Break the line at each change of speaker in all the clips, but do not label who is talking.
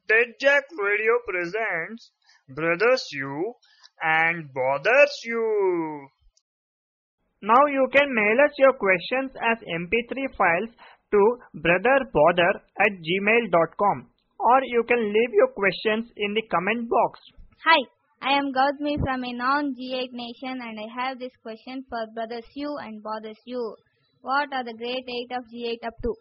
TEDjack Radio presents Brothers You and Bothers You. Now you can mail us your questions as MP3 files to brotherbother@gmail.com, or you can leave your questions in the comment box.
Hi, I am Gautami from a non-G8 nation and I have this question for Brothers You and Bothers You. What are the great 8 of G8 up to?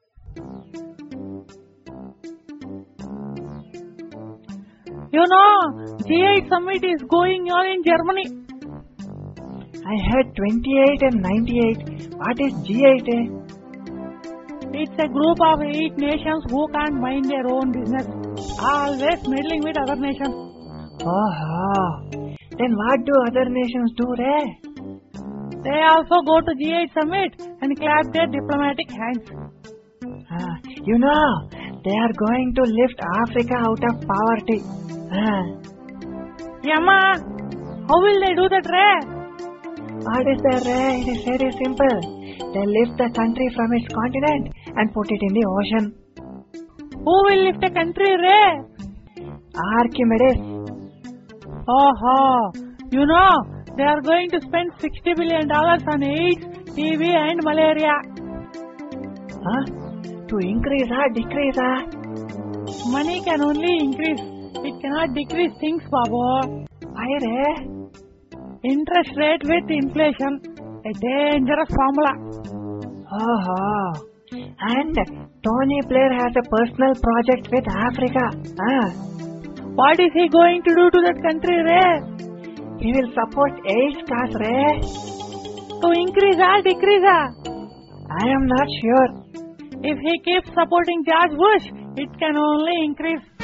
You know, G8 summit is going on in Germany.
I heard 28 and 98. What is G8?
It's a group of 8 nations who can't mind their own business, always meddling with other nations.
Oh, then what do other nations do, Ray?
They also go to G8 summit and clap their diplomatic hands.
You know, they are going to lift Africa out of poverty.
Yama, how will they do that, Ray?
What is that, Ray? It is very simple. They lift the country from its continent and put it in the ocean.
Who will lift a country, Ray?
Archimedes.
Oh, you know, they are going to spend $60 billion on AIDS, TB and malaria.
To increase or decrease?
Money can only increase. It cannot decrease things, Babu.
Why, Ray?
Interest rate with inflation. A dangerous formula.
And Tony Blair has a personal project with Africa.
What is he going to do to that country, Ray?
He will support AIDS cause, Ray.
To increase or decrease?
I am not sure.
If he keeps supporting George Bush, it can only increase.